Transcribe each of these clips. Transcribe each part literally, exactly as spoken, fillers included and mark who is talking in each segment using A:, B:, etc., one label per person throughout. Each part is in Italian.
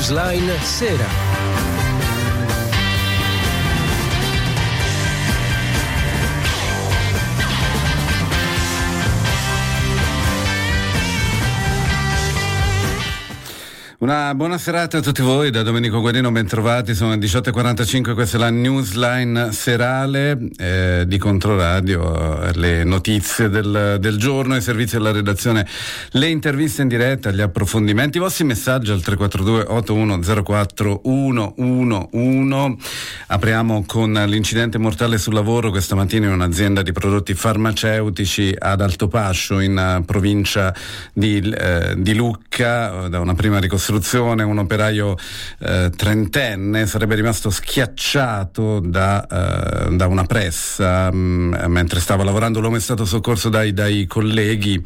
A: Newsline Sera.
B: Una buona serata a tutti voi da Domenico Guarino, ben trovati, sono le diciotto e quarantacinque, questa è la Newsline serale eh, di Controradio, le notizie del, del giorno, i servizi della redazione, le interviste in diretta, gli approfondimenti, i vostri messaggi al tre quattro due otto uno zero quattro uno uno uno. Apriamo con l'incidente mortale sul lavoro questa mattina in un'azienda di prodotti farmaceutici ad Altopascio in uh, provincia di, eh, di Lucca, da una prima ricostruzione. Un operaio eh, trentenne sarebbe rimasto schiacciato da, eh, da una pressa mh, mentre stava lavorando. L'uomo è stato soccorso dai, dai colleghi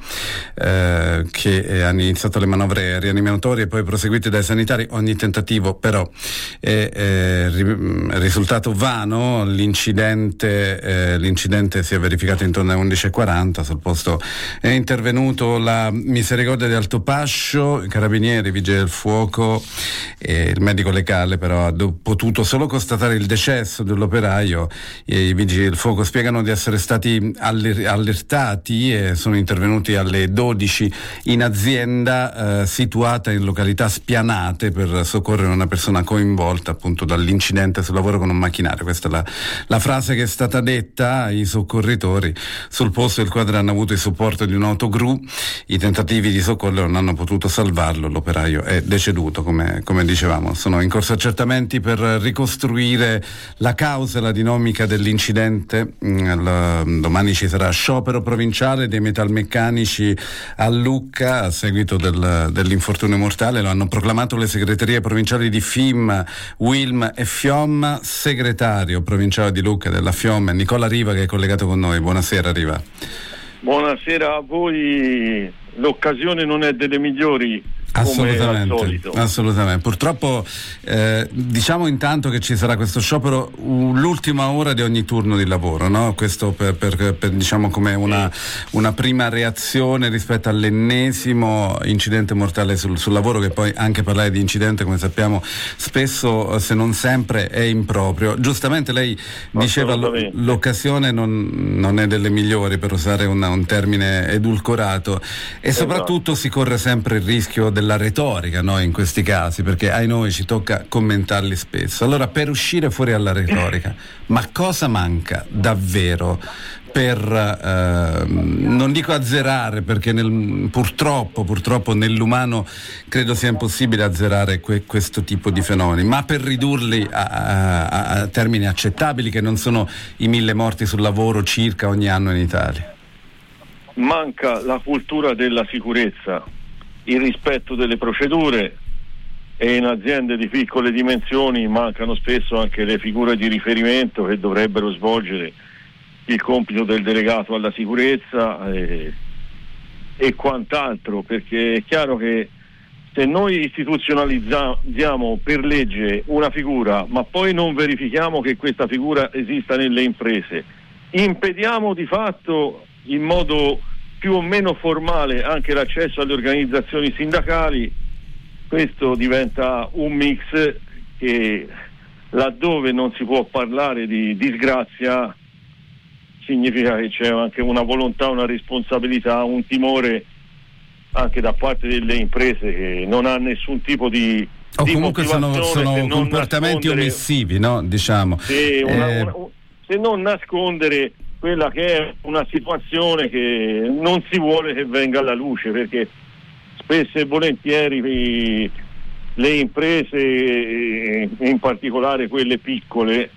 B: eh, che hanno iniziato le manovre rianimatorie e poi proseguite dai sanitari. Ogni tentativo però è, è risultato vano. L'incidente, eh, l'incidente si è verificato intorno alle undici e quaranta. Sul posto è intervenuto la Misericordia di Altopascio, i carabinieri, vigili del fuoco e il medico legale però ha do- potuto solo constatare il decesso dell'operaio. E i vigili del fuoco spiegano di essere stati aller- allertati e sono intervenuti alle dodici in azienda eh, situata in località Spianate per soccorrere una persona coinvolta appunto dall'incidente sul lavoro con un macchinario. Questa è la, la frase che è stata detta ai soccorritori. Sul posto il quadro hanno avuto il supporto di un autogru, i tentativi di soccorrere non hanno potuto salvarlo, l'operaio è deceduto, come, come dicevamo. Sono in corso accertamenti per ricostruire la causa e la dinamica dell'incidente. La, domani ci sarà sciopero provinciale dei metalmeccanici a Lucca a seguito del, dell'infortunio mortale. Lo hanno proclamato le segreterie provinciali di F I M, W I L M e F I O M. Segretario provinciale di Lucca della F I O M, Nicola Riva, che è collegato con noi. Buonasera Riva.
C: Buonasera a voi. L'occasione non è delle migliori,
B: assolutamente, assolutamente. Purtroppo eh, diciamo intanto che ci sarà questo sciopero uh, l'ultima ora di ogni turno di lavoro, no? Questo per, per, per diciamo come una, una prima reazione rispetto all'ennesimo incidente mortale sul, sul lavoro, che poi anche parlare di incidente, come sappiamo, spesso se non sempre è improprio. Giustamente lei diceva lo, l'occasione non, non è delle migliori, per usare una, un termine edulcorato, e soprattutto si corre sempre il rischio della retorica, no, in questi casi, perché ai noi ci tocca commentarli spesso. Allora, per uscire fuori alla retorica, ma cosa manca davvero per eh, non dico azzerare, perché nel, purtroppo purtroppo nell'umano credo sia impossibile azzerare que, questo tipo di fenomeni, ma per ridurli a, a, a termini accettabili, che non sono i mille morti sul lavoro circa ogni anno in Italia?
C: Manca la cultura della sicurezza, il rispetto delle procedure, e in aziende di piccole dimensioni mancano spesso anche le figure di riferimento che dovrebbero svolgere il compito del delegato alla sicurezza e, e quant'altro, perché è chiaro che se noi istituzionalizziamo per legge una figura ma poi non verifichiamo che questa figura esista nelle imprese, impediamo di fatto in modo più o meno formale anche l'accesso alle organizzazioni sindacali. Questo diventa un mix che, laddove non si può parlare di disgrazia, significa che c'è anche una volontà, una responsabilità, un timore anche da parte delle imprese, che non ha nessun tipo di
B: o
C: di
B: comunque sono, sono comportamenti omissivi, no? Diciamo
C: sì, una,
B: eh...
C: una, se non nascondere quella che è una situazione che non si vuole che venga alla luce, perché spesso e volentieri le imprese, in particolare quelle piccole,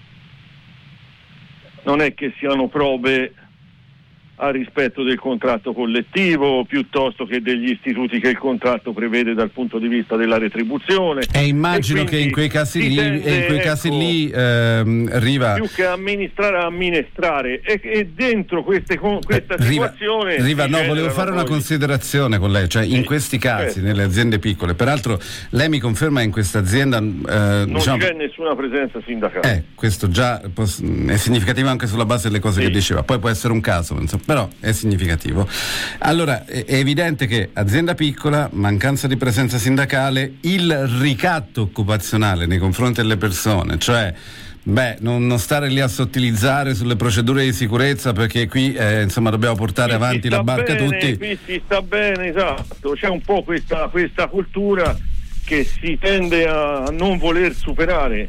C: non è che siano probe al rispetto del contratto collettivo, piuttosto che degli istituti che il contratto prevede dal punto di vista della retribuzione.
B: E immagino e che in quei casi lì, tende, in quei casi ecco, lì ehm, Riva,
C: più che amministrare a amministrare, e, e dentro queste, questa
B: eh,
C: situazione
B: Riva, no, volevo fare poi una considerazione con lei, cioè in sì, questi casi, certo, nelle aziende piccole, peraltro lei mi conferma in questa azienda eh,
C: non
B: diciamo,
C: c'è nessuna presenza sindacale.
B: Eh, questo già è significativo anche sulla base delle cose sì. che diceva, poi può essere un caso, insomma. però è significativo. Allora, è, è evidente che azienda piccola, mancanza di presenza sindacale, il ricatto occupazionale nei confronti delle persone, cioè beh, non, non stare lì a sottilizzare sulle procedure di sicurezza, perché qui eh, insomma dobbiamo portare
C: qui
B: avanti la barca
C: bene,
B: tutti.
C: Qui si sta bene, esatto, c'è un po' questa, questa cultura che si tende a non voler superare,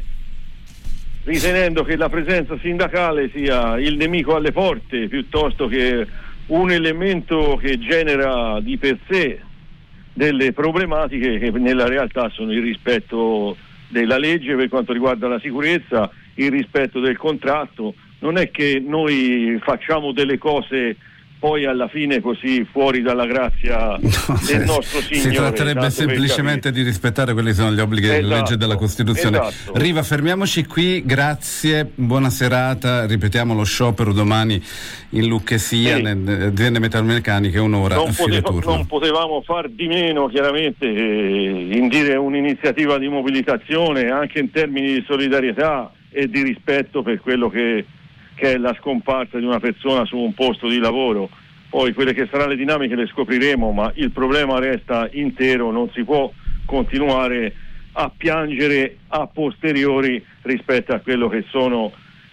C: ritenendo che la presenza sindacale sia il nemico alle porte piuttosto che un elemento che genera di per sé delle problematiche che nella realtà sono il rispetto della legge per quanto riguarda la sicurezza, il rispetto del contratto. Non è che noi facciamo delle cose poi alla fine così fuori dalla grazia no, del nostro Signore.
B: Si tratterebbe semplicemente di rispettare quelli che sono gli obblighi esatto, della legge e della Costituzione.
C: Esatto.
B: Riva, fermiamoci qui, grazie, buona serata. Ripetiamo lo sciopero domani in Lucchesia, sì. nelle aziende metalmeccaniche, un'ora
C: non
B: a fine
C: poteva,
B: turno.
C: Non potevamo far di meno chiaramente eh, indire un'iniziativa di mobilitazione anche in termini di solidarietà e di rispetto per quello che che è la scomparsa di una persona su un posto di lavoro. Poi quelle che saranno le dinamiche le scopriremo, ma il problema resta intero, non si può continuare a piangere a posteriori rispetto a quello che sono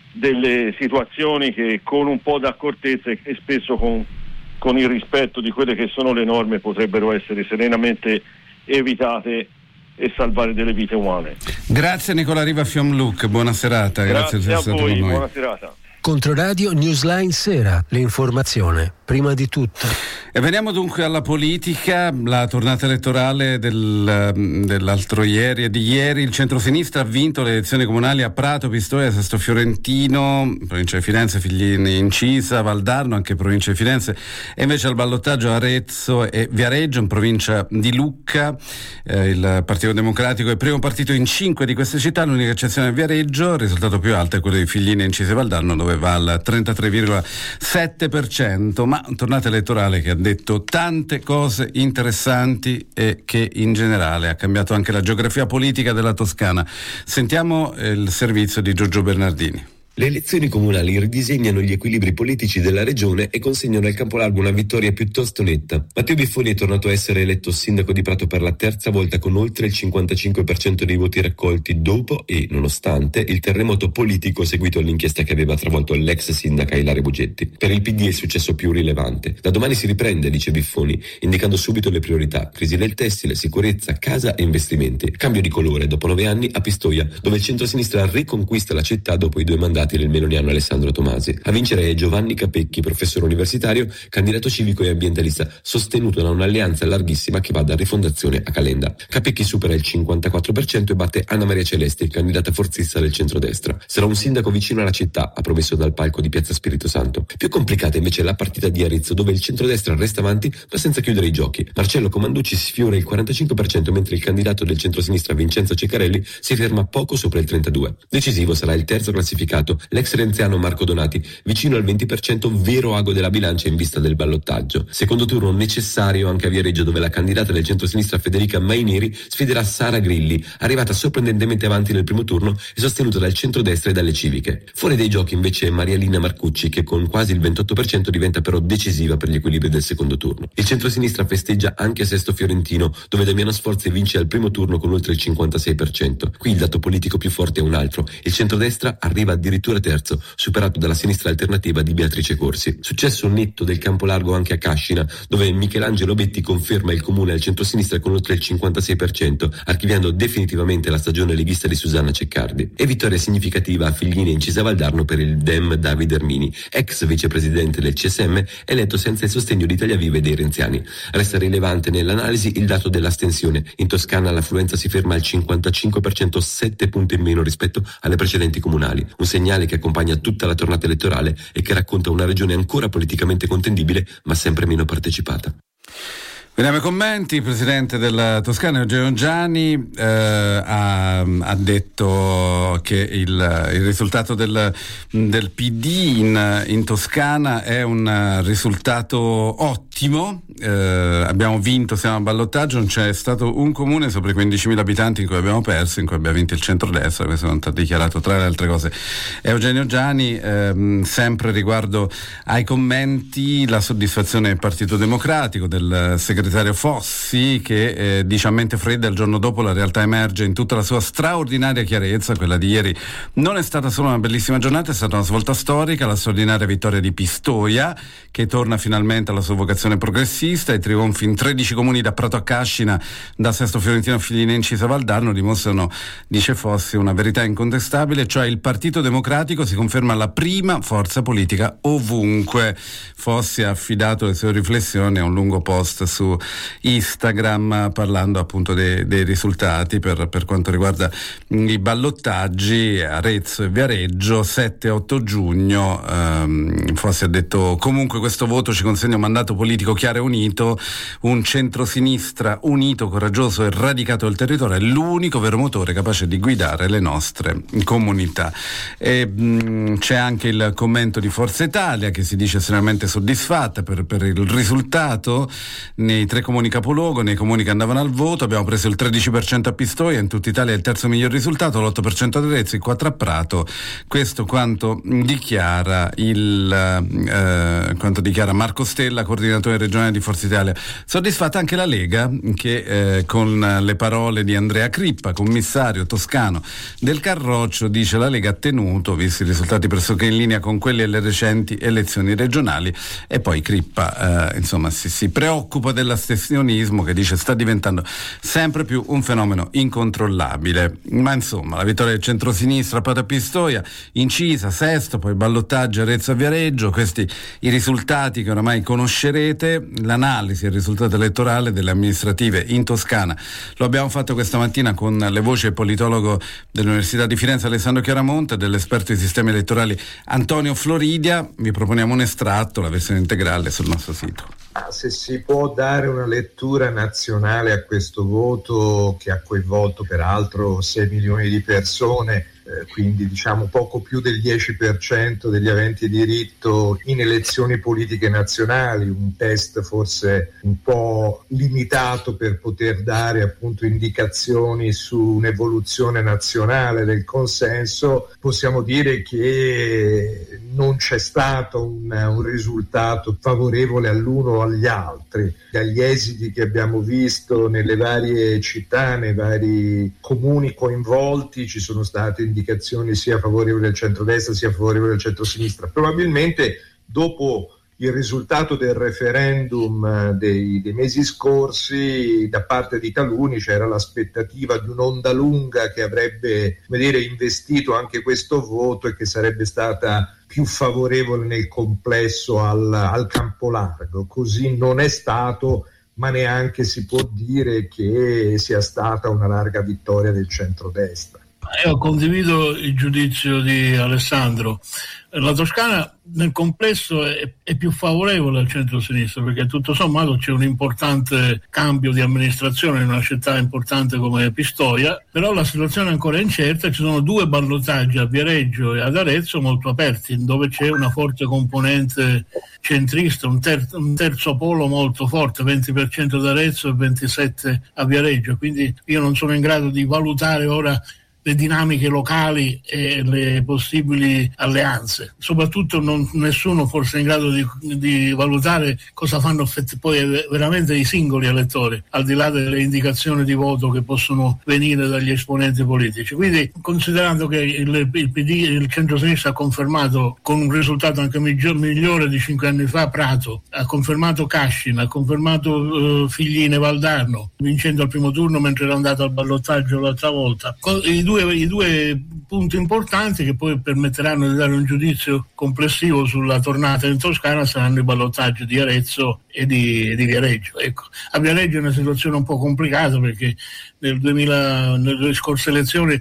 C: delle situazioni che con un po' d'accortezza e spesso con, con il rispetto di quelle che sono le norme potrebbero essere serenamente evitate e salvare delle vite umane.
B: Grazie Nicola Riva Fiumluc, buona serata.
C: Grazie,
B: grazie
C: a voi,
B: con noi.
C: Buona serata.
A: Controradio Newsline Sera, l'informazione prima di tutto.
B: E veniamo dunque alla politica. La tornata elettorale del, dell'altro ieri e di ieri, il centrosinistra ha vinto le elezioni comunali a Prato, Pistoia, Sesto Fiorentino, provincia di Firenze, Figline Incisa, Valdarno, anche provincia di Firenze, e invece al ballottaggio Arezzo e Viareggio, in provincia di Lucca. Eh, il Partito Democratico è il primo partito in cinque di queste città, l'unica eccezione è Viareggio. Il risultato più alto è quello di Figline Incisa e Valdarno, dove va al trentatré virgola sette per cento, ma una tornata elettorale che ha detto tante cose interessanti e che in generale ha cambiato anche la geografia politica della Toscana. Sentiamo il servizio di Giorgio Bernardini.
D: Le elezioni comunali ridisegnano gli equilibri politici della regione e consegnano al Campolargo una vittoria piuttosto netta. Matteo Biffoni è tornato a essere eletto sindaco di Prato per la terza volta con oltre il cinquantacinque per cento dei voti raccolti dopo e nonostante il terremoto politico seguito all'inchiesta che aveva travolto l'ex sindaca Ilaria Bugetti. Per il P D è il successo più rilevante. Da domani si riprende, dice Biffoni, indicando subito le priorità: crisi del tessile, sicurezza, casa e investimenti. Cambio di colore dopo nove anni a Pistoia, dove il centrosinistra riconquista la città dopo i due mandati del meloniano Alessandro Tomasi. A vincere è Giovanni Capecchi, professore universitario, candidato civico e ambientalista, sostenuto da un'alleanza larghissima che va da Rifondazione a Calenda. Capecchi supera il cinquantaquattro per cento e batte Anna Maria Celesti, candidata forzista del centrodestra. Sarà un sindaco vicino alla città, ha promesso dal palco di Piazza Spirito Santo. Più complicata invece è la partita di Arezzo, dove il centrodestra resta avanti ma senza chiudere i giochi. Marcello Comanducci sfiora il quarantacinque per cento, mentre il candidato del centrosinistra Vincenzo Ceccarelli si ferma poco sopra il trentadue per cento. Decisivo sarà il terzo classificato, l'ex renziano Marco Donati, vicino al venti per cento, vero ago della bilancia in vista del ballottaggio. Secondo turno necessario anche a Viareggio, dove la candidata del centrosinistra Federica Maineri sfiderà Sara Grilli, arrivata sorprendentemente avanti nel primo turno e sostenuta dal centrodestra e dalle civiche. Fuori dai giochi invece è Marialina Marcucci, che con quasi il ventotto per cento diventa però decisiva per gli equilibri del secondo turno. Il centrosinistra festeggia anche a Sesto Fiorentino, dove Damiano Sforzi vince al primo turno con oltre il cinquantasei per cento. Qui il dato politico più forte è un altro: il centrodestra arriva addirittura terzo, superato dalla sinistra alternativa di Beatrice Corsi. Successo netto del Campolargo anche a Cascina, dove Michelangelo Betti conferma il comune al centrosinistra con oltre il cinquantasei per cento, archiviando definitivamente la stagione leghista di Susanna Ceccardi. E vittoria significativa a Figline Incisa Valdarno per il Dem David Ermini, ex vicepresidente del C S M, eletto senza il sostegno di Italia Viva e dei renziani. Resta rilevante nell'analisi il dato dell'astensione. In Toscana l'affluenza si ferma al cinquantacinque per cento, sette punti in meno rispetto alle precedenti comunali, un segnale che accompagna tutta la tornata elettorale e che racconta una regione ancora politicamente contendibile ma sempre meno partecipata.
B: Veniamo ai commenti. Il presidente della Toscana, Eugenio Giani, eh, ha, ha detto che il, il risultato del, del P D in, in Toscana è un risultato ottimo. Eh, abbiamo vinto, siamo a ballottaggio, non c'è stato un comune sopra i quindicimila abitanti in cui abbiamo perso, in cui abbiamo vinto il centrodestra. Questo è stato dichiarato tra le altre cose Eugenio Giani. Ehm, sempre riguardo ai commenti, la soddisfazione del Partito Democratico, del segretario Fossi, che eh, dice a mente fredda: il giorno dopo la realtà emerge in tutta la sua straordinaria chiarezza. Quella di ieri non è stata solo una bellissima giornata, è stata una svolta storica, la straordinaria vittoria di Pistoia, che torna finalmente alla sua vocazione progressista. I trionfi in tredici comuni, da Prato a Cascina, da Sesto Fiorentino a Figlinenci a Valdarno, dimostrano, dice Fossi, una verità incontestabile, cioè il Partito Democratico si conferma la prima forza politica ovunque. Fossi ha affidato le sue riflessioni a un lungo post su Instagram, parlando appunto dei, dei risultati per, per quanto riguarda i ballottaggi. Arezzo e Viareggio, sette e otto giugno. ehm, Fossi ha detto: comunque questo voto ci consegna un mandato politico chiaro e unito, un centrosinistra unito, coraggioso e radicato del territorio, è l'unico vero motore capace di guidare le nostre comunità. E, mh, c'è anche il commento di Forza Italia, che si dice estremamente soddisfatta per, per il risultato. Nei tre comuni capoluogo, nei comuni che andavano al voto, abbiamo preso il tredici per cento a Pistoia, in tutta Italia è il terzo miglior risultato, l'otto per cento ad Arezzo, il quattro per cento a Prato. Questo quanto dichiara il eh, quanto dichiara Marco Stella, coordinatore regionale di Forza Italia. Soddisfatta anche la Lega, che eh, con le parole di Andrea Crippa, commissario toscano del Carroccio, dice: la Lega ha tenuto, visti i risultati pressoché in linea con quelli delle recenti elezioni regionali. E poi Crippa eh, insomma si, si preoccupa dell'astensionismo, che dice sta diventando sempre più un fenomeno incontrollabile. Ma insomma, la vittoria del centrosinistra a Prato e Pistoia, incisa, Sesto, poi ballottaggio Arezzo e Viareggio, questi i risultati che oramai conoscerete. L'analisi e il risultato elettorale delle amministrative in Toscana lo abbiamo fatto questa mattina con le voci del politologo dell'Università di Firenze Alessandro Chiaramonte e dell'esperto di sistemi elettorali Antonio Floridia. Vi proponiamo un estratto, la versione integrale sul nostro sito.
E: Se si può dare una lettura nazionale a questo voto, che ha coinvolto peraltro sei milioni di persone, eh, quindi diciamo poco più del dieci per cento degli aventi diritto in elezioni politiche nazionali, un test forse un po' limitato per poter dare appunto indicazioni su un'evoluzione nazionale del consenso, possiamo dire che non c'è stato un, un risultato favorevole all'uno o agli altri. Dagli esiti che abbiamo visto nelle varie città, nei vari comuni coinvolti, ci sono state indicazioni sia favorevoli al centrodestra sia favorevoli al centrosinistra. Probabilmente dopo il risultato del referendum dei, dei mesi scorsi, da parte di taluni c'era l'aspettativa di un'onda lunga che avrebbe, come dire, investito anche questo voto e che sarebbe stata più favorevole nel complesso al, al campo largo. Così non è stato, ma neanche si può dire che sia stata una larga vittoria del centrodestra.
F: Io condivido il giudizio di Alessandro. La Toscana nel complesso è, è più favorevole al centro-sinistra, perché tutto sommato c'è un importante cambio di amministrazione in una città importante come Pistoia, però la situazione è ancora incerta. Ci sono due ballottaggi a Viareggio e ad Arezzo molto aperti, dove c'è una forte componente centrista, un, ter- un terzo polo molto forte, venti per cento ad Arezzo e ventisette per cento a Viareggio, quindi io non sono in grado di valutare ora le dinamiche locali e le possibili alleanze. Soprattutto non, nessuno forse è in grado di, di valutare cosa fanno poi veramente i singoli elettori, al di là delle indicazioni di voto che possono venire dagli esponenti politici. Quindi, considerando che il, il P D, il centro-sinistra ha confermato con un risultato anche miglior, migliore di cinque anni fa Prato, ha confermato Cascina, ha confermato uh, Figline Valdarno, vincendo al primo turno mentre era andato al ballottaggio l'altra volta. I due I due punti importanti che poi permetteranno di dare un giudizio complessivo sulla tornata in Toscana saranno i ballottaggi di Arezzo e di, di Viareggio. Ecco, a Viareggio è una situazione un po' complicata, perché nel duemila, nelle scorse elezioni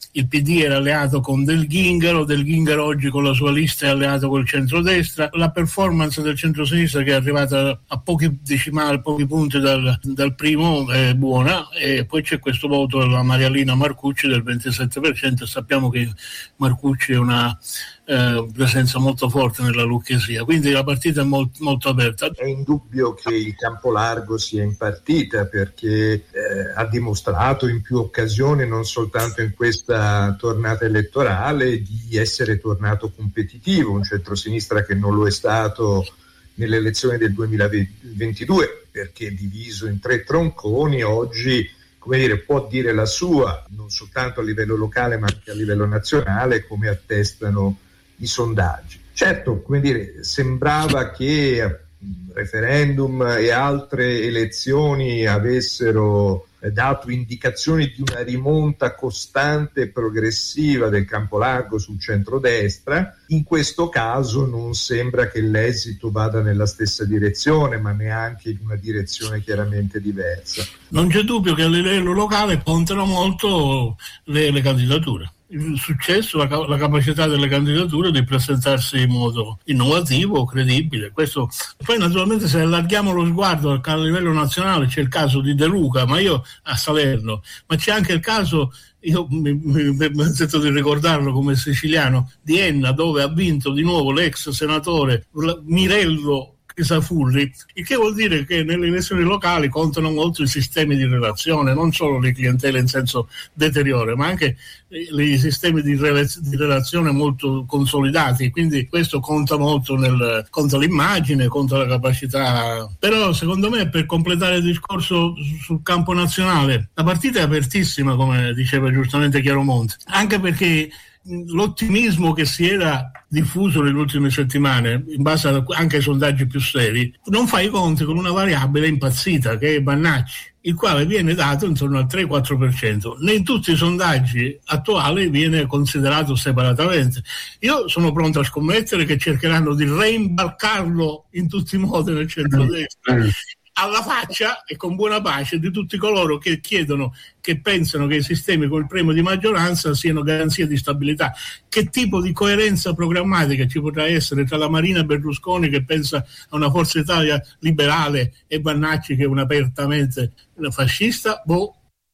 F: il P D era alleato con Del Ghingaro, Del Ghingaro oggi con la sua lista è alleato col centrodestra, la performance del centrosinistra che è arrivata a pochi decimali, a pochi punti dal, dal primo è buona, e poi c'è questo voto della Marialina Marcucci del ventisette per cento. Sappiamo che Marcucci è una eh, presenza molto forte nella Lucchesia, quindi la partita è molt, molto aperta.
E: È indubbio che il campo largo sia in partita, perché eh, ha dimostrato in più occasioni, non soltanto in questa tornata elettorale, di essere tornato competitivo, un centrosinistra che non lo è stato nelle elezioni del duemilaventidue, perché diviso in tre tronconi oggi, come dire, può dire la sua, non soltanto a livello locale ma anche a livello nazionale, come attestano i sondaggi. Certo, come dire, sembrava che referendum e altre elezioni avessero dato indicazioni di una rimonta costante e progressiva del campo largo sul centrodestra. In questo caso non sembra che l'esito vada nella stessa direzione, ma neanche in una direzione chiaramente diversa.
F: Non c'è dubbio che a livello locale contano molto le, le candidature. Il successo, la, la capacità delle candidature di presentarsi in modo innovativo, credibile. Questo. Poi naturalmente, se allarghiamo lo sguardo a livello nazionale, c'è il caso di De Luca, ma io a Salerno, ma c'è anche il caso, io mi, mi, mi sento di ricordarlo come siciliano, di Enna, dove ha vinto di nuovo l'ex senatore Mirello Crisafulli, il che vuol dire che nelle elezioni locali contano molto i sistemi di relazione, non solo le clientele in senso deteriore, ma anche i sistemi di, relaz- di relazione molto consolidati, quindi questo conta molto, nel, conta l'immagine, conta la capacità. Però secondo me, per completare il discorso sul campo nazionale, la partita è apertissima, come diceva giustamente Chiaromonte, anche perché l'ottimismo che si era diffuso nelle ultime settimane, in base a, anche ai sondaggi più seri, non fa i conti con una variabile impazzita che è Bannacci, il quale viene dato intorno al tre quattro per cento. In tutti i sondaggi attuali viene considerato separatamente. Io sono pronto a scommettere che cercheranno di reimbarcarlo in tutti i modi nel centrodestra, alla faccia e con buona pace di tutti coloro che chiedono, che pensano che i sistemi con il premio di maggioranza siano garanzia di stabilità. Che tipo di coerenza programmatica ci potrà essere tra la Marina Berlusconi, che pensa a una Forza Italia liberale, e Bannacci, che è un apertamente fascista? Boh.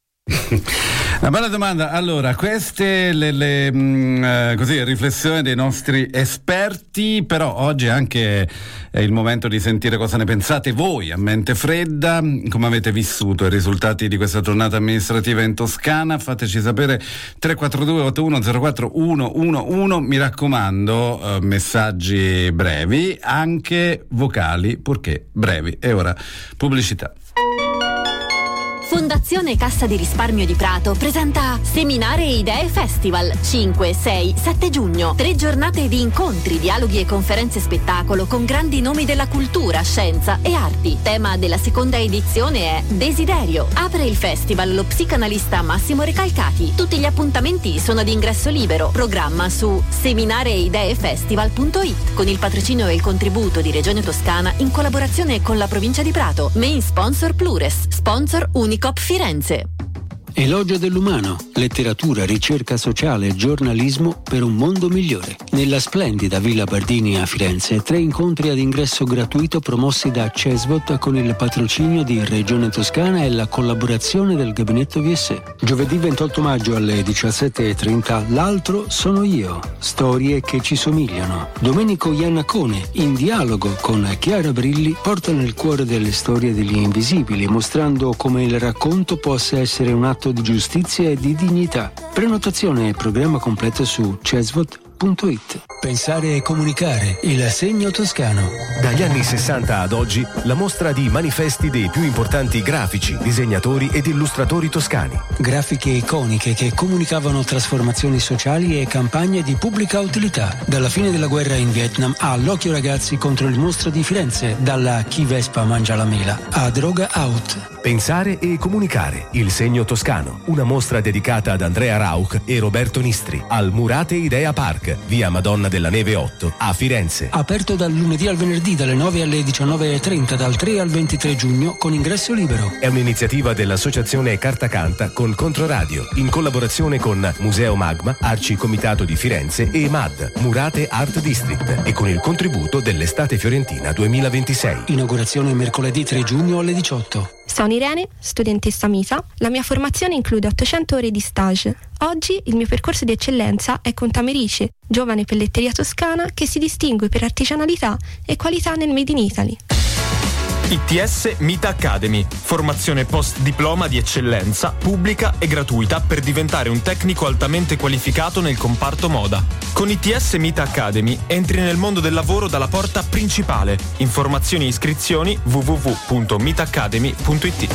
B: Una bella domanda. Allora, queste le, le mh, così, riflessioni dei nostri esperti, però oggi anche è il momento di sentire cosa ne pensate voi a mente fredda, come avete vissuto i risultati di questa giornata amministrativa in Toscana. Fateci sapere. Tre quattro due otto uno zero quattro uno uno uno, mi raccomando, eh, messaggi brevi, anche vocali, purché brevi. E ora pubblicità.
G: Fondazione Cassa di Risparmio di Prato presenta Seminare e Idee Festival cinque, sei, sette giugno. Tre giornate di incontri, dialoghi e conferenze spettacolo con grandi nomi della cultura, scienza e arti. Tema della seconda edizione è Desiderio. Apre il festival lo psicanalista Massimo Recalcati. Tutti gli appuntamenti sono ad ingresso libero. Programma su seminare e idee festival punto it con il patrocinio e il contributo di Regione Toscana in collaborazione con la provincia di Prato. Main sponsor Plures, sponsor Unicop Firenze.
A: Elogio dell'umano, letteratura, ricerca sociale e giornalismo per un mondo migliore. Nella splendida Villa Bardini a Firenze, tre incontri ad ingresso gratuito promossi da Cesvot con il patrocinio di Regione Toscana e la collaborazione del Gabinetto V S. Giovedì ventotto maggio alle diciassette e trenta, L'altro sono io, storie che ci somigliano. Domenico Iannacone, in dialogo con Chiara Brilli, porta nel cuore delle storie degli invisibili, mostrando come il racconto possa essere un atto di giustizia e di dignità. Prenotazione e programma completo su cesvot punto it. Pensare e comunicare, il segno toscano.
H: Dagli anni sessanta ad oggi, la mostra di manifesti dei più importanti grafici, disegnatori ed illustratori toscani.
A: Grafiche iconiche che comunicavano trasformazioni sociali e campagne di pubblica utilità. Dalla fine della guerra in Vietnam all'Occhio ragazzi contro il mostro di Firenze, dalla Chi Vespa mangia la mela a Droga Out.
H: Pensare e comunicare, il segno toscano. Una mostra dedicata ad Andrea Rauch e Roberto Nistri al Murate Idea Park. Park, via Madonna della Neve otto, a Firenze.
A: Aperto dal lunedì al venerdì dalle nove alle diciannove e trenta, dal tre al ventitré giugno, con ingresso libero.
H: È un'iniziativa dell'associazione Carta Canta con Controradio, in collaborazione con Museo Magma, Arci Comitato di Firenze e M A D, Murate Art District, e con il contributo dell'Estate Fiorentina duemilaventisei.
A: Inaugurazione mercoledì tre giugno alle diciotto.
I: Sono Irene, studentessa MISA. La mia formazione include ottocento ore di stage. Oggi il mio percorso di eccellenza è con Tamerice, giovane pelletteria toscana che si distingue per artigianalità e qualità nel Made in Italy.
J: I T S Mita Academy, formazione post diploma di eccellenza, pubblica e gratuita per diventare un tecnico altamente qualificato nel comparto moda. Con I T S Mita Academy entri nel mondo del lavoro dalla porta principale. Informazioni e iscrizioni w w w punto mita academy punto i t.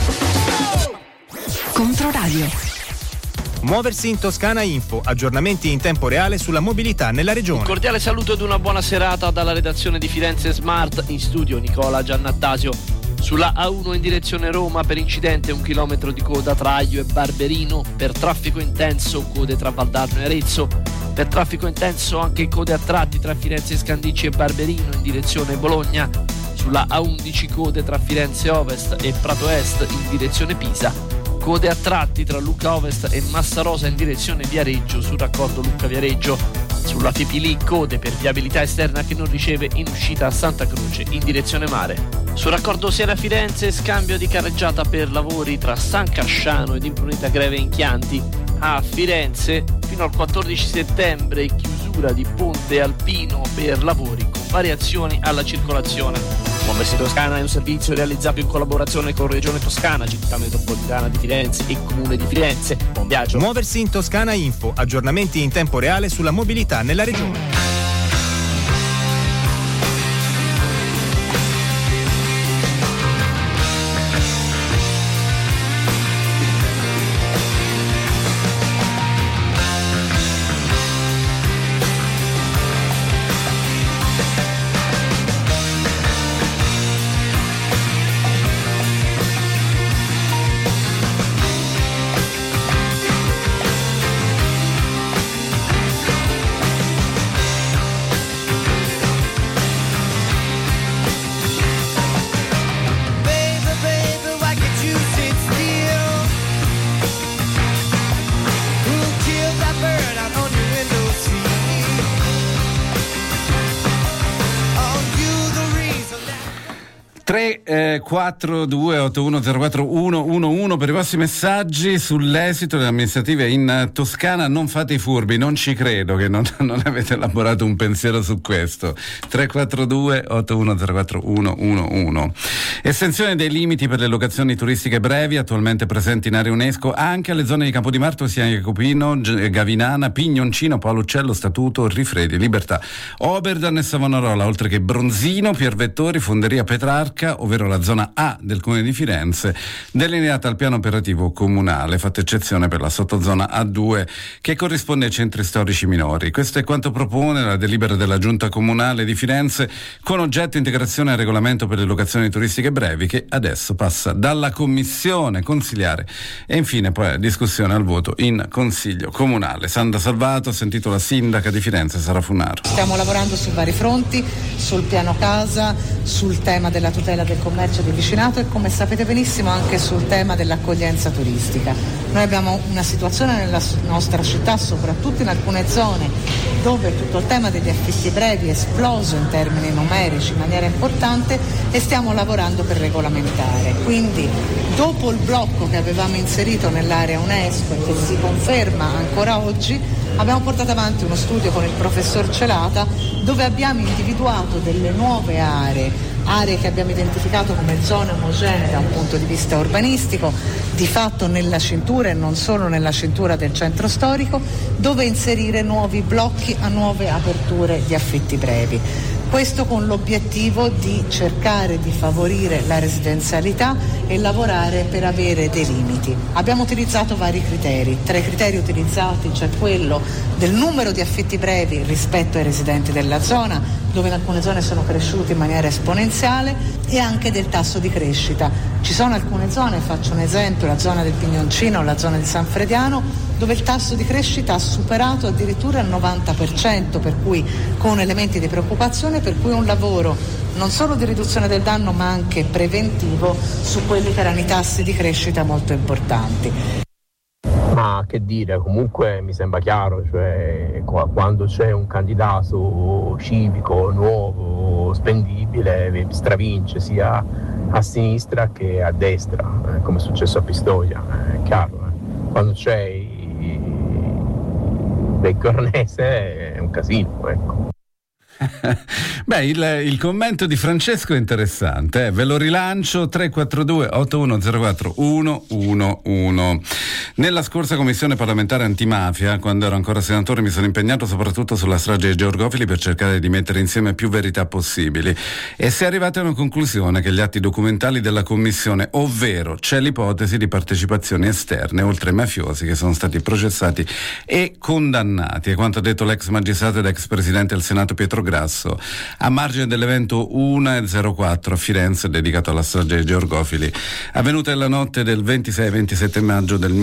G: Controradio.
K: Muoversi in Toscana Info, aggiornamenti in tempo reale sulla mobilità nella regione.
L: Un cordiale saluto ed una buona serata dalla redazione di Firenze Smart, in studio Nicola Giannattasio. Sulla A uno in direzione Roma per incidente un chilometro di coda tra Aglio e Barberino, per traffico intenso code tra Valdarno e Arezzo, per traffico intenso anche code a tratti tra Firenze Scandicci e Barberino in direzione Bologna. Sulla A undici code tra Firenze Ovest e Prato Est in direzione Pisa. Code a tratti tra Lucca Ovest e Massarosa in direzione Viareggio sul raccordo Lucca-Viareggio. Sulla Fipili code per viabilità esterna che non riceve in uscita a Santa Croce in direzione mare. Sul raccordo Siena-Firenze scambio di carreggiata per lavori tra San Casciano ed Impruneta Greve in Chianti. A Firenze fino al quattordici settembre chiusura di Ponte Alpino per lavori con variazioni alla circolazione. Muoversi Toscana è un servizio realizzato in collaborazione con Regione Toscana, Città Metropolitana di Firenze e Comune di Firenze. Buon viaggio.
K: Muoversi in Toscana Info, aggiornamenti in tempo reale sulla mobilità nella regione.
B: tre quattro due otto uno zero quattro uno uno uno per i vostri messaggi sull'esito delle amministrative in Toscana. Non fate i furbi, non ci credo che non, non avete elaborato un pensiero su questo. tre quattro due otto uno zero quattro uno uno uno. Estensione dei limiti per le locazioni turistiche brevi attualmente presenti in area UNESCO anche alle zone di Capodimarto, San Jacopino, Gavinana, Pignoncino, Paoluccello, Statuto, Rifredi, Libertà, Oberdan e Savonarola, oltre che Bronzino, Piervettori, Fonderia Petrarca, ovvero la zona A del Comune di Firenze, delineata al piano operativo comunale, fatta eccezione per la sottozona A due che corrisponde ai centri storici minori. Questo è quanto propone la delibera della Giunta Comunale di Firenze con oggetto integrazione al regolamento per le locazioni turistiche brevi, che adesso passa dalla Commissione Consiliare e infine poi a discussione al voto in Consiglio Comunale. Sandra Salvato ha sentito la sindaca di Firenze, Sara Funaro.
M: Stiamo lavorando su vari fronti, sul piano casa, sul tema della tutela del commercio di vicinato e, come sapete benissimo, anche sul tema dell'accoglienza turistica. Noi abbiamo una situazione nella nostra città, soprattutto in alcune zone, dove tutto il tema degli affitti brevi è esploso in termini numerici in maniera importante e stiamo lavorando per regolamentare. Quindi, dopo il blocco che avevamo inserito nell'area UNESCO e che si conferma ancora oggi, abbiamo portato avanti uno studio con il professor Celata dove abbiamo individuato delle nuove aree, aree che abbiamo identificato come zone omogenee da un punto di vista urbanistico, di fatto nella cintura e non solo nella cintura del centro storico, dove inserire nuovi blocchi a nuove aperture di affitti brevi. Questo con l'obiettivo di cercare di favorire la residenzialità e lavorare per avere dei limiti. Abbiamo utilizzato vari criteri. Tra i criteri utilizzati c'è quello del numero di affitti brevi rispetto ai residenti della zona, dove in alcune zone sono cresciuti in maniera esponenziale, e anche del tasso di crescita. Ci sono alcune zone, faccio un esempio, la zona del Pignoncino, la zona di San Frediano, dove il tasso di crescita ha superato addirittura il novanta per cento, per cui con elementi di preoccupazione, per cui un lavoro non solo di riduzione del danno ma anche preventivo su quelli che erano i tassi di crescita molto importanti.
N: Ma che dire, comunque mi sembra chiaro, cioè quando c'è un candidato civico nuovo, spendibile, stravince sia a sinistra che a destra, eh, come è successo a Pistoia, è chiaro. Eh. Quando c'è il Beccornese è un casino, ecco.
B: Beh, il, il commento di Francesco è interessante, eh? Ve lo rilancio: tre quattro due otto uno zero quattro uno uno uno. Nella scorsa commissione parlamentare antimafia, quando ero ancora senatore, mi sono impegnato soprattutto sulla strage di Georgofili per cercare di mettere insieme più verità possibili, e si è arrivati a una conclusione che gli atti documentali della commissione, ovvero c'è l'ipotesi di partecipazioni esterne oltre ai mafiosi che sono stati processati e condannati, è quanto ha detto l'ex magistrato ed ex presidente del Senato Pietro Grasso a margine dell'evento una e zero quattro a Firenze dedicato alla strage di Georgofili, avvenuta nella notte del ventisei ventisette maggio del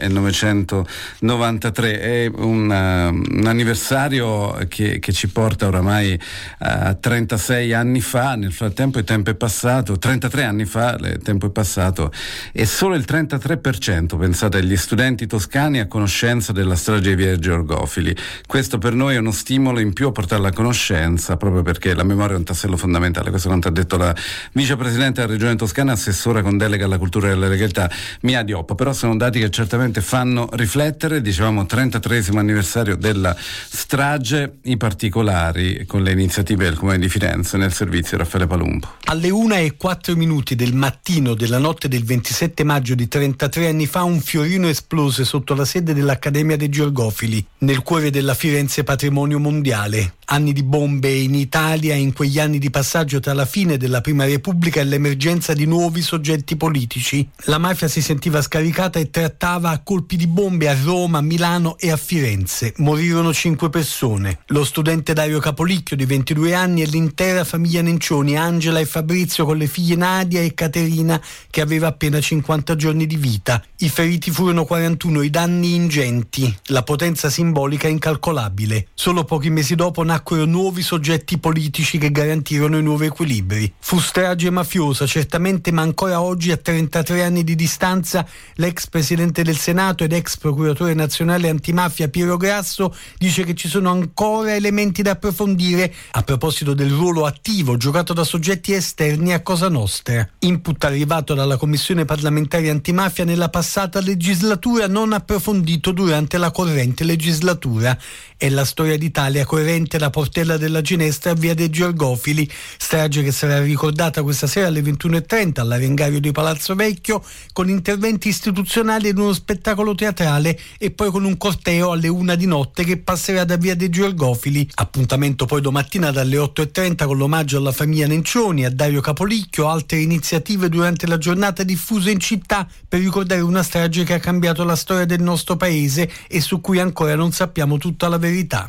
B: millenovecentonovantatré. È un, uh, un anniversario che, che ci porta oramai a trentasei anni fa. Nel frattempo il tempo è passato, trentatré anni fa il tempo è passato, e solo il trentatré per cento, pensate, agli studenti toscani a conoscenza della strage di via Georgofili. Questo per noi è uno stimolo in più a portare alla conoscenza, proprio perché la memoria è un tassello fondamentale. Questo quanto ha detto la vicepresidente della regione toscana, assessore con delega alla cultura e alla legalità Mia Dioppo. Però sono dati che certamente fanno riflettere. Dicevamo trentatreesimo anniversario della strage, i particolari con le iniziative del Comune di Firenze. Nel servizio Raffaele Palumbo.
O: Alle una e quattro minuti del mattino della notte del ventisette maggio di trentatré anni fa, un fiorino esplose sotto la sede dell'Accademia dei Georgofili, nel cuore della Firenze patrimonio mondiale. Anni di bombe in Italia, in quegli anni di passaggio tra la fine della Prima Repubblica e l'emergenza di nuovi soggetti politici. La mafia si sentiva scaricata e trattava a colpi di bombe a Roma, a Milano e a Firenze. Morirono cinque persone: lo studente Dario Capolicchio di ventidue anni e l'intera famiglia Nencioni, Angela e Fabrizio, con le figlie Nadia e Caterina che aveva appena cinquanta giorni di vita. I feriti furono quarantuno, i danni ingenti, la potenza simbolica incalcolabile. Solo pochi mesi dopo nacquero nuovi soggetti politici che garantirono i nuovi equilibri. Fu strage mafiosa, certamente, ma ancora oggi, a trentatré anni di distanza, l'ex presidente del Senato ed ex procuratore nazionale antimafia Piero Grasso dice che ci sono ancora elementi da approfondire a proposito del ruolo attivo giocato da soggetti esterni a Cosa Nostra. Input arrivato dalla Commissione parlamentare antimafia nella passata legislatura, non approfondito durante la corrente legislatura. È la storia d'Italia coerente da Portella della Ginestra a via dei Georgofili, strage che sarà ricordata questa sera alle ventuno e trenta all'Arengario di Palazzo Vecchio, con interventi istituzionali ed uno spettacolo teatrale, e poi con un corteo alle una di notte che passerà da via dei Georgofili. Appuntamento poi domattina dalle otto e trenta con l'omaggio alla famiglia Nencioni, a Dario Capolicchio, altre iniziative durante la giornata diffuse in città per ricordare una strage che ha cambiato la storia del nostro paese e su cui ancora non sappiamo tutta la verità.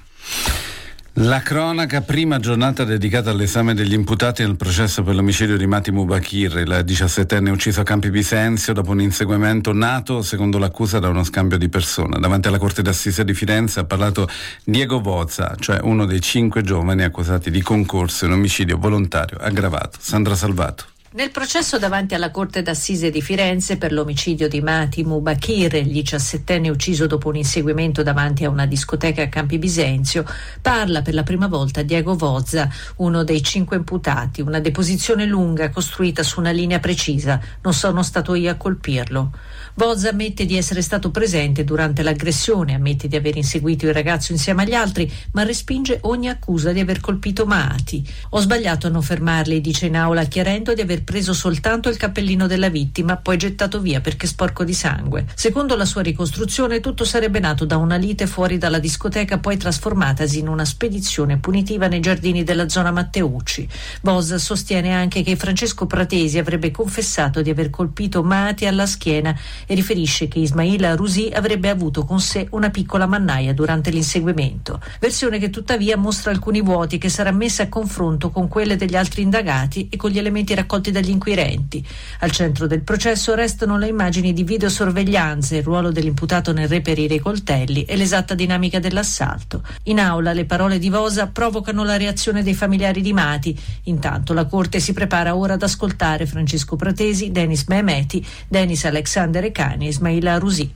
B: La cronaca, prima giornata dedicata all'esame degli imputati nel processo per l'omicidio di Mati Mubakir, il diciassettenne ucciso a Campi Bisenzio dopo un inseguimento nato, secondo l'accusa, da uno scambio di persona. Davanti alla Corte d'Assise di Firenze ha parlato Diego Vozza, cioè uno dei cinque giovani accusati di concorso in omicidio volontario aggravato. Sandra Salvato.
P: Nel processo davanti alla Corte d'Assise di Firenze per l'omicidio di Mati Mubakir, il diciassettenne ucciso dopo un inseguimento davanti a una discoteca a Campi Bisenzio, parla per la prima volta Diego Vozza, uno dei cinque imputati. Una deposizione lunga costruita su una linea precisa: non sono stato io a colpirlo. Vozza ammette di essere stato presente durante l'aggressione, ammette di aver inseguito il ragazzo insieme agli altri, ma respinge ogni accusa di aver colpito Mati. Ho sbagliato a non fermarli, dice in aula, chiarendo di aver aver preso soltanto il cappellino della vittima, poi gettato via perché sporco di sangue. Secondo la sua ricostruzione, tutto sarebbe nato da una lite fuori dalla discoteca, poi trasformatasi in una spedizione punitiva nei giardini della zona Matteucci. Vos sostiene anche che Francesco Pratesi avrebbe confessato di aver colpito Mati alla schiena e riferisce che Ismail Rusì avrebbe avuto con sé una piccola mannaia durante l'inseguimento. Versione che tuttavia mostra alcuni vuoti, che sarà messa a confronto con quelle degli altri indagati e con gli elementi raccolti dagli inquirenti. Al centro del processo restano le immagini di videosorveglianza, il ruolo dell'imputato nel reperire i coltelli e l'esatta dinamica dell'assalto. In aula le parole di Vosa provocano la reazione dei familiari di Mati. Intanto la Corte si prepara ora ad ascoltare Francesco Pratesi, Denis Mehmeti, Denis Alexander Ekani e Ismail Rusì.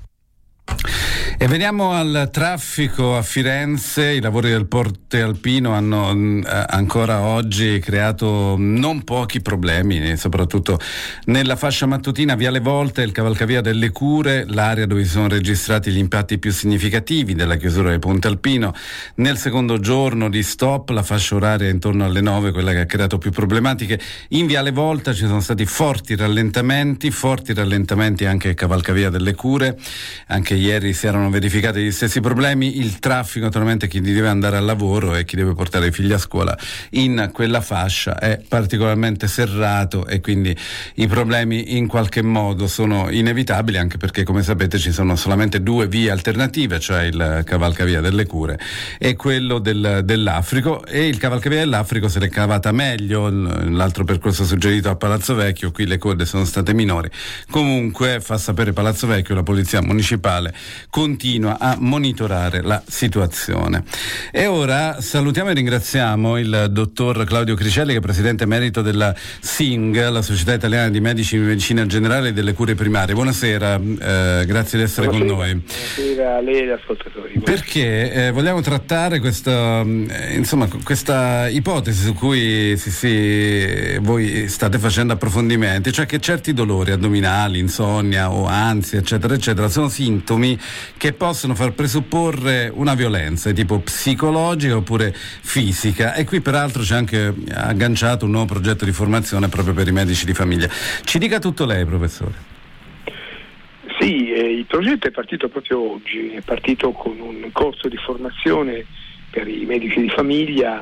B: E veniamo al traffico a Firenze. I lavori del Ponte Alpino hanno eh, ancora oggi creato non pochi problemi, soprattutto nella fascia mattutina. Viale Volte, il cavalcavia delle Cure, l'area dove si sono registrati gli impatti più significativi della chiusura del Ponte Alpino. Nel secondo giorno di stop, la fascia oraria intorno alle nove, quella che ha creato più problematiche. In Viale Volta ci sono stati forti rallentamenti, forti rallentamenti anche a cavalcavia delle Cure. Anche ieri si erano verificati gli stessi problemi. Il traffico, naturalmente, chi deve andare al lavoro e chi deve portare i figli a scuola in quella fascia è particolarmente serrato, e quindi i problemi in qualche modo sono inevitabili, anche perché, come sapete, ci sono solamente due vie alternative, cioè il cavalcavia delle Cure e quello del, dell'Africo, e il cavalcavia dell'Africo se l'è cavata meglio. L'altro percorso suggerito a Palazzo Vecchio, qui le code sono state minori. Comunque, fa sapere Palazzo Vecchio, la polizia municipale continua a monitorare la situazione. E ora salutiamo e ringraziamo il dottor Claudio Cricelli, che è presidente emerito della S I N G, la Società Italiana di Medici di Medicina Generale e delle Cure Primarie. Buonasera, eh, grazie di essere
Q: Buonasera.
B: con noi.
Q: Buonasera a lei e agli ascoltatori.
B: Perché eh, vogliamo trattare questa, eh, insomma, questa ipotesi su cui sì, sì, voi state facendo approfondimenti, cioè che certi dolori addominali, insonnia o ansia, eccetera, eccetera, sono sintomi che possono far presupporre una violenza tipo psicologica oppure fisica. E qui peraltro c'è anche agganciato un nuovo progetto di formazione proprio per i medici di famiglia. Ci dica tutto lei, professore.
Q: Sì, eh, il progetto è partito proprio oggi, è partito con un corso di formazione per i medici di famiglia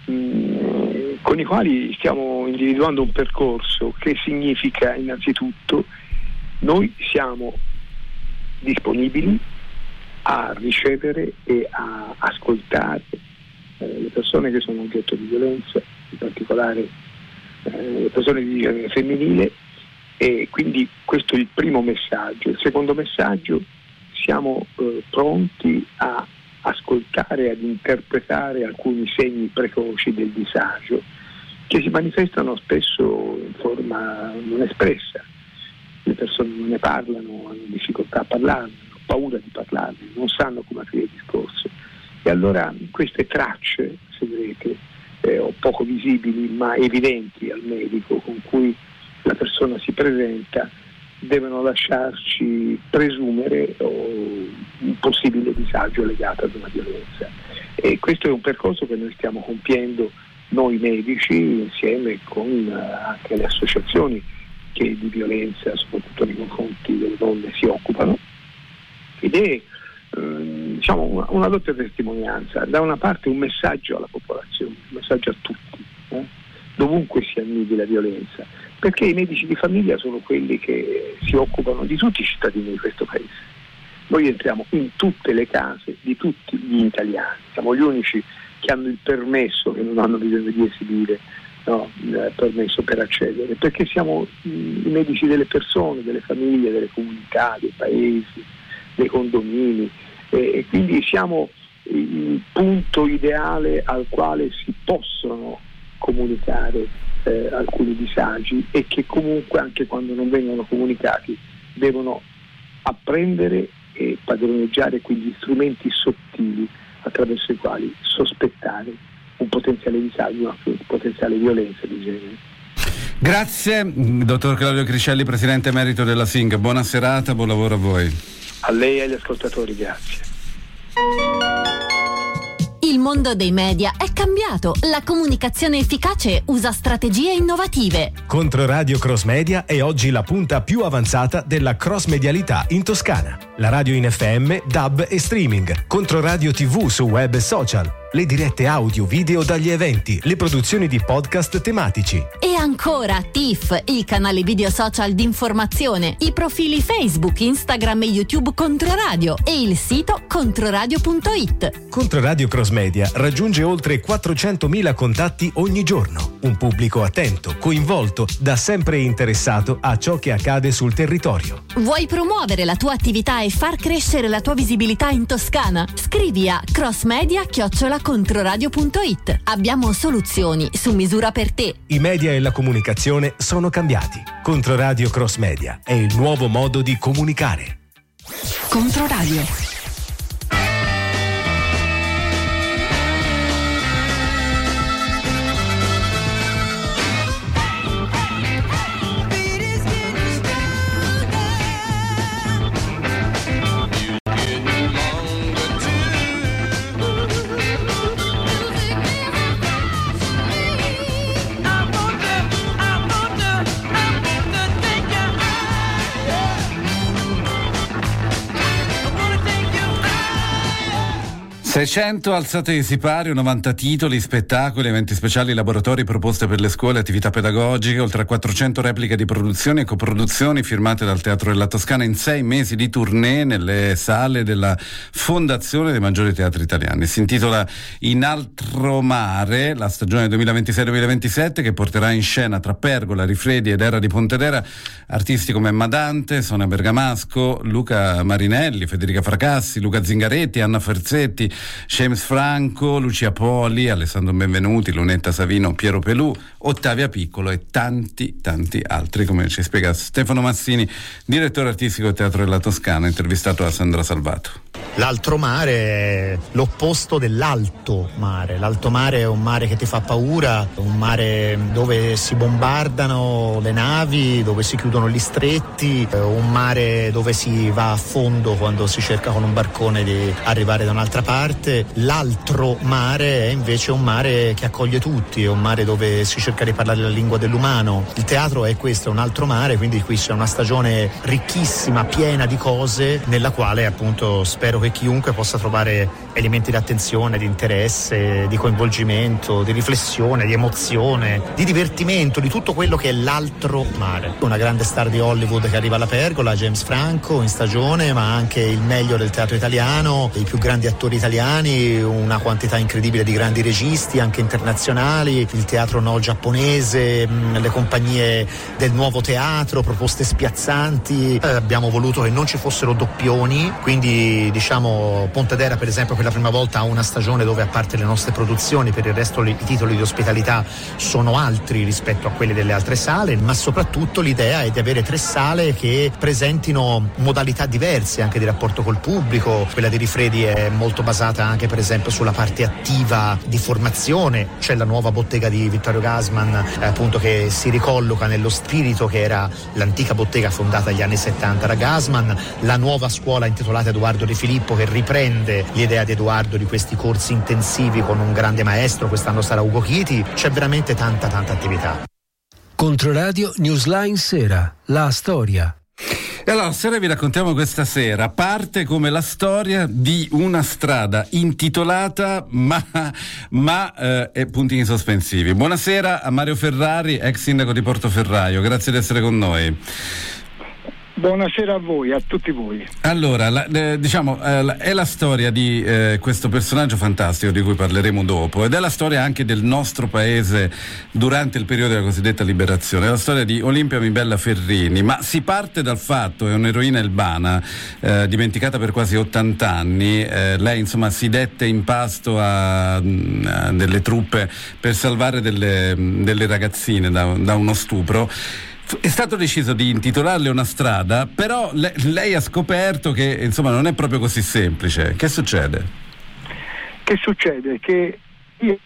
Q: mh, con i quali stiamo individuando un percorso che significa innanzitutto noi siamo disponibili a ricevere e a ascoltare eh, le persone che sono oggetto di violenza, in particolare eh, le persone di genere femminile, e quindi questo è il primo messaggio. Il secondo messaggio: siamo eh, pronti a ascoltare, ad interpretare alcuni segni precoci del disagio che si manifestano spesso in forma non espressa. Le persone non ne parlano, hanno difficoltà a parlarne, hanno paura di parlarne, non sanno come aprire il discorso. E allora queste tracce segrete, eh, o poco visibili ma evidenti al medico, con cui la persona si presenta, devono lasciarci presumere oh, un possibile disagio legato ad una violenza. E questo è un percorso che noi stiamo compiendo noi medici insieme con uh, anche le associazioni che di violenza, soprattutto nei confronti delle donne, si occupano, ed è eh, diciamo una, una doppia testimonianza. Da una parte un messaggio alla popolazione, un messaggio a tutti, eh, dovunque si annidi la violenza, perché i medici di famiglia sono quelli che si occupano di tutti i cittadini di questo paese. Noi entriamo in tutte le case di tutti gli italiani, siamo gli unici che hanno il permesso, che non hanno bisogno di esibire no, il permesso per accedere, perché siamo i medici delle persone, delle famiglie, delle comunità, dei paesi, dei condomini, e, e quindi siamo il punto ideale al quale si possono comunicare eh, alcuni disagi, e che comunque, anche quando non vengono comunicati, devono apprendere e padroneggiare quegli strumenti sottili attraverso i quali sospettare un potenziale disagio, una potenziale violenza di genere.
B: Grazie, dottor Claudio Cricelli, presidente emerito della S I N G. Buona serata, buon lavoro a voi.
Q: A lei e agli ascoltatori, grazie.
G: Il Il mondo dei media è cambiato. La comunicazione efficace usa strategie innovative.
H: Controradio Cross Media è oggi la punta più avanzata della cross medialità in Toscana. La radio in F M, D A B e streaming. Controradio tivù su web e social. Le dirette audio, video dagli eventi, le produzioni di podcast tematici.
G: E ancora T I F, il canale video social di informazione, i profili Facebook, Instagram e YouTube Controradio e il sito controradio punto it.
H: Controradio Cross Media raggiunge oltre quattrocentomila contatti ogni giorno. Un pubblico attento, coinvolto, da sempre interessato a ciò che accade sul territorio.
G: Vuoi promuovere la tua attività e far crescere la tua visibilità in Toscana? Scrivi a crossmedia chiocciola controradio punto it. Abbiamo soluzioni su misura per te.
H: I media e la comunicazione sono cambiati. Controradio Cross Media è il nuovo modo di comunicare.
G: Controradio.
B: seicento alzate di sipario, novanta titoli, spettacoli, eventi speciali, laboratori, proposte per le scuole, attività pedagogiche, oltre a quattrocento repliche di produzioni e coproduzioni firmate dal Teatro della Toscana in sei mesi di tournée nelle sale della Fondazione dei Maggiori Teatri Italiani. Si intitola In Altro Mare, la stagione duemilaventisei duemilaventisette, che porterà in scena tra Pergola, Rifredi ed Era di Pontedera artisti come Emma Dante, Sonia Bergamasco, Luca Marinelli, Federica Fracassi, Luca Zingaretti, Anna Ferzetti, James Franco, Lucia Poli, Alessandro Benvenuti, Lunetta Savino, Piero Pelù, Ottavia Piccolo e tanti tanti altri, come ci spiega Stefano Massini, direttore artistico del Teatro della Toscana, intervistato da Sandra Salvato.
R: L'altro mare è l'opposto dell'alto mare. L'alto mare è un mare che ti fa paura, un mare dove si bombardano le navi, dove si chiudono gli stretti, un mare dove si va a fondo quando si cerca con un barcone di arrivare da un'altra parte. L'altro mare è invece un mare che accoglie tutti, è un mare dove si cerca di parlare la lingua dell'umano. Il teatro è questo, è un altro mare, quindi qui c'è una stagione ricchissima, piena di cose, nella quale appunto spero che chiunque possa trovare elementi di attenzione, di interesse, di coinvolgimento, di riflessione, di emozione, di divertimento, di tutto quello che è l'altro mare. Una grande star di Hollywood che arriva alla Pergola, James Franco in stagione, ma anche il meglio del teatro italiano, i più grandi attori italiani, una quantità incredibile di grandi registi anche internazionali, il teatro no giapponese, le compagnie del nuovo teatro, proposte spiazzanti. Eh, abbiamo voluto che non ci fossero doppioni, quindi diciamo Pontedera per esempio per la prima volta ha una stagione dove, a parte le nostre produzioni, per il resto i titoli di ospitalità sono altri rispetto a quelli delle altre sale, ma soprattutto l'idea è di avere tre sale che presentino modalità diverse anche di rapporto col pubblico. Quella di Rifredi è molto basata anche per esempio sulla parte attiva di formazione, c'è la nuova bottega di Vittorio Gassman eh, appunto che si ricolloca nello spirito che era l'antica bottega fondata negli anni settanta da Gassman, la nuova scuola intitolata Edoardo De Filippo che riprende l'idea di Edoardo di questi corsi intensivi con un grande maestro, quest'anno sarà Ugo Chiti. C'è veramente tanta tanta attività.
A: Controradio Newsline Sera, la storia.
B: E allora, sera vi raccontiamo questa sera, parte come la storia di una strada intitolata ma, ma eh, e puntini sospensivi. Buonasera a Mario Ferrari, ex sindaco di Portoferraio, grazie di essere con noi.
Q: Buonasera a voi, a tutti voi.
B: Allora, la, eh, diciamo, eh, la, è la storia di eh, questo personaggio fantastico di cui parleremo dopo, ed è la storia anche del nostro paese durante il periodo della cosiddetta liberazione, è la storia di Olimpia Mibella Ferrini, ma si parte dal fatto, è un'eroina elbana, eh, dimenticata per quasi ottanta anni, eh, lei insomma si dette in pasto a, a delle truppe per salvare delle, delle ragazzine da, da uno stupro. È stato deciso di intitolarle una strada, però lei, lei ha scoperto che insomma non è proprio così semplice. Che succede?
Q: Che succede? Che io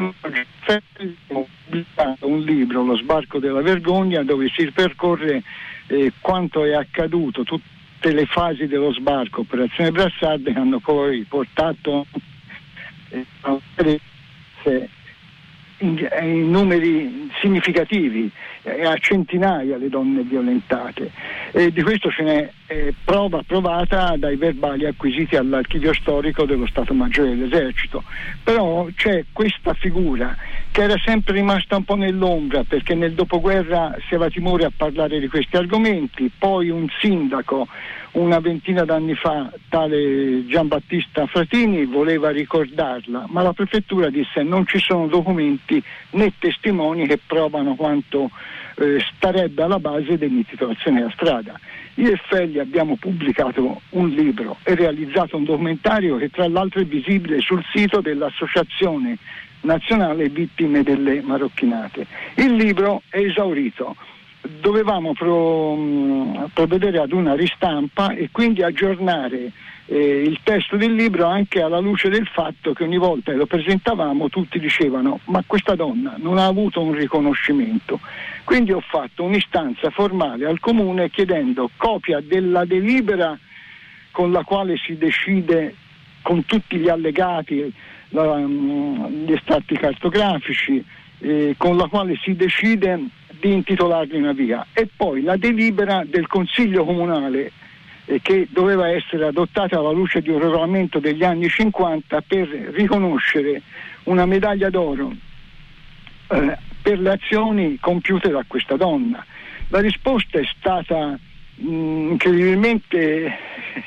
Q: ho pubblicato un libro, Lo sbarco della vergogna, dove si ripercorre eh, quanto è accaduto, tutte le fasi dello sbarco, Operazione Brassardi, che hanno poi portato eh,
S: in, in numeri significativi, eh, a centinaia le donne violentate, e di questo ce n'è eh, prova provata dai verbali acquisiti all'archivio storico dello Stato Maggiore dell'Esercito. Però c'è questa figura che era sempre rimasta un po' nell'ombra, perché nel dopoguerra si aveva timore a parlare di questi argomenti. Poi un sindaco una ventina d'anni fa, tale Giambattista Fratini, voleva ricordarla, ma la prefettura disse non ci sono documenti né testimoni che provano quanto eh, starebbe alla base dell'intitolazione della strada. Io e Felli abbiamo pubblicato un libro e realizzato un documentario che tra l'altro è visibile sul sito dell'Associazione Nazionale Vittime delle Marocchinate. Il libro è esaurito. Dovevamo pro, provvedere ad una ristampa e quindi aggiornare eh, il testo del libro anche alla luce del fatto che ogni volta che lo presentavamo tutti dicevano ma questa donna non ha avuto un riconoscimento. Quindi ho fatto un'istanza formale al comune chiedendo copia della delibera con la quale si decide, con tutti gli allegati, la, gli estratti cartografici, eh, con la quale si decide di intitolargli una via, e poi la delibera del Consiglio Comunale eh, che doveva essere adottata alla luce di un regolamento degli anni cinquanta per riconoscere una medaglia d'oro eh, per le azioni compiute da questa donna. La risposta è stata mh, incredibilmente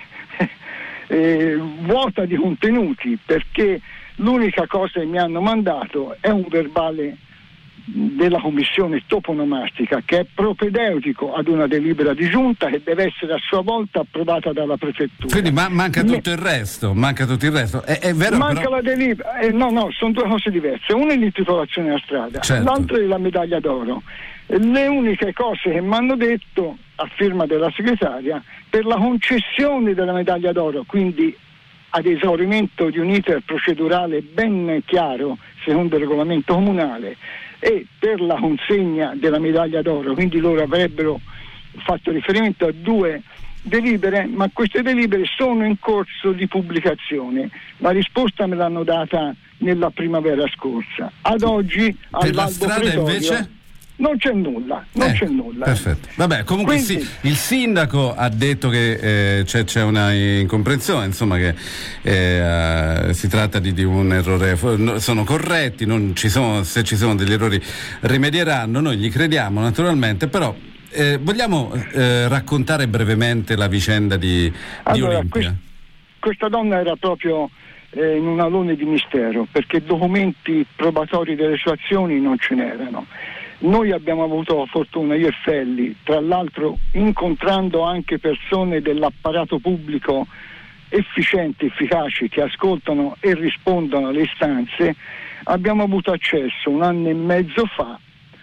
S: eh, vuota di contenuti, perché l'unica cosa che mi hanno mandato è un verbale della commissione toponomastica che è propedeutico ad una delibera di giunta che deve essere a sua volta approvata dalla prefettura.
B: Quindi ma- manca tutto il resto, manca tutto il resto. È, è vero,
S: manca
B: però...
S: la delibera, eh, no no, sono due cose diverse. Una è l'intitolazione della strada,
B: certo.
S: L'altra è la medaglia d'oro. Le uniche cose che mi hanno detto, a firma della segretaria, per la concessione della medaglia d'oro, quindi ad esaurimento di un iter procedurale ben chiaro secondo il regolamento comunale, e per la consegna della medaglia d'oro, quindi loro avrebbero fatto riferimento a due delibere, ma queste delibere sono in corso di pubblicazione. La risposta me l'hanno data nella primavera scorsa. Ad oggi
B: per la strada pretorio, invece
S: non c'è nulla, non
B: eh,
S: c'è nulla.
B: Perfetto. Vabbè, comunque
S: Quindi,
B: sì, il sindaco ha detto che eh, c'è, c'è una incomprensione, insomma, che eh, si tratta di, di un errore, sono corretti, non ci sono, se ci sono degli errori rimedieranno, noi gli crediamo naturalmente, però eh, vogliamo eh, raccontare brevemente la vicenda di,
S: allora,
B: di Olimpia?
S: Quest, questa donna era proprio eh, in un alone di mistero, perché documenti probatori delle sue azioni non ce n'erano. Noi abbiamo avuto la fortuna, io e Felli, tra l'altro incontrando anche persone dell'apparato pubblico efficienti, efficaci, che ascoltano e rispondono alle istanze, abbiamo avuto accesso un anno e mezzo fa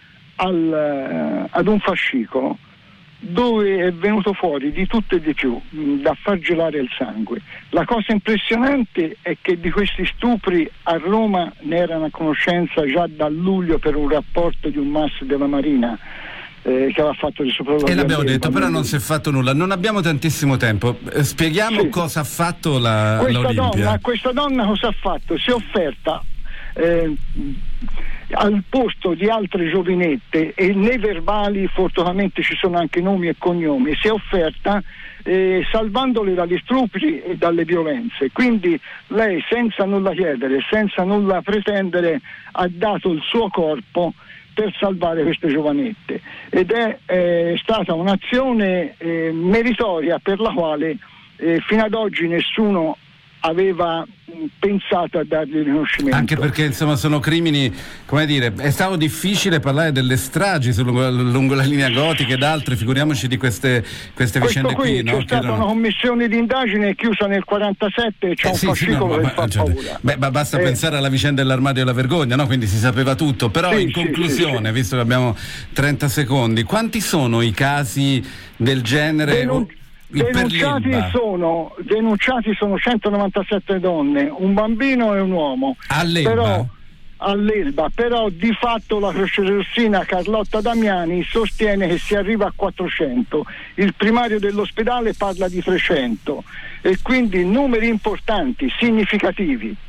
S: al, ad un fascicolo dove è venuto fuori di tutto e di più, da far gelare il sangue. La cosa impressionante è che di questi stupri a Roma ne erano a conoscenza già da luglio per un rapporto di un M A S della Marina eh, che aveva fatto di sopralluogo.
B: E l'abbiamo detto, però non si è fatto nulla. Non abbiamo tantissimo tempo. Spieghiamo sì. cosa ha fatto la,
S: questa
B: l'Olimpia.
S: Donna, questa donna cosa ha fatto? Si è offerta eh, al posto di altre giovinette, e nei verbali fortunatamente ci sono anche nomi e cognomi, si è offerta eh, salvandole dagli stupri e dalle violenze. Quindi lei, senza nulla chiedere, senza nulla pretendere, ha dato il suo corpo per salvare queste giovanette, ed è eh, stata un'azione eh, meritoria per la quale eh, fino ad oggi nessuno aveva pensato a dargli riconoscimento.
B: Anche perché insomma sono crimini, come dire, è stato difficile parlare delle stragi sul, lungo la linea gotica ed altre, figuriamoci di queste, queste vicende
S: qui,
B: qui.
S: C'è
B: no?
S: stata
B: erano...
S: una commissione di indagine chiusa nel quarantasette e c'è
B: eh,
S: un
B: sì,
S: fascicolo
B: sì, no,
S: che
B: ma,
S: fa
B: cioè,
S: paura.
B: Beh, ma basta
S: eh,
B: pensare alla vicenda dell'armadio della vergogna, no? Quindi si sapeva tutto, però
S: sì,
B: in
S: sì,
B: conclusione,
S: sì, sì.
B: visto che abbiamo trenta secondi, quanti sono i casi del genere?
S: Denun- Denunciati sono, denunciati sono centonovantasette donne, un bambino e un uomo.
B: All'Elba?
S: Però, all'Elba, però di fatto la Croce Rossina Carlotta Damiani sostiene che si arriva a quattrocento, il primario dell'ospedale parla di trecento, e quindi numeri importanti, significativi.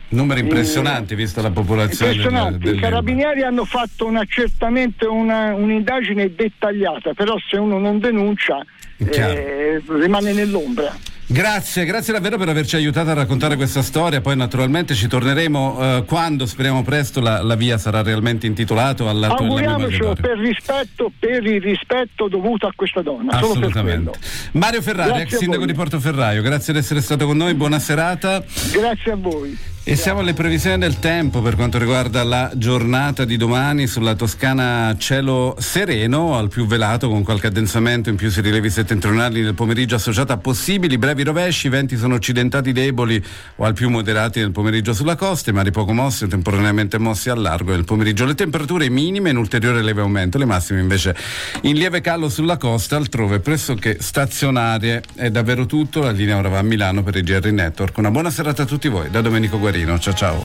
B: Numeri impressionanti, eh, vista la popolazione.
S: Impressionanti.
B: Del, del
S: I carabinieri hanno fatto un accertamento, una, un'indagine dettagliata, però se uno non denuncia eh, rimane nell'ombra.
B: Grazie, grazie davvero per averci aiutato a raccontare questa storia. Poi naturalmente ci torneremo eh, quando, speriamo presto, la, la via sarà realmente intitolata all'alto della
S: Auguriamocelo per rispetto, per il rispetto dovuto a questa donna.
B: Assolutamente. Mario Ferrari, ex sindaco di Portoferraio, grazie di essere stato con noi, buona serata.
S: Grazie a voi.
B: E siamo alle previsioni del tempo per quanto riguarda la giornata di domani. Sulla Toscana cielo sereno al più velato con qualche addensamento, in più si rilevi settentrionali nel pomeriggio associata a possibili brevi rovesci. I venti sono occidentati deboli o al più moderati nel pomeriggio sulla costa, i mari poco mossi o temporaneamente mossi al largo nel pomeriggio. Le temperature minime in ulteriore lieve aumento, le massime invece in lieve calo sulla costa, altrove pressoché stazionarie. È davvero tutto, la linea ora va a Milano per il G R Network. Una buona serata a tutti voi da Domenico Guarino. Ciao ciao.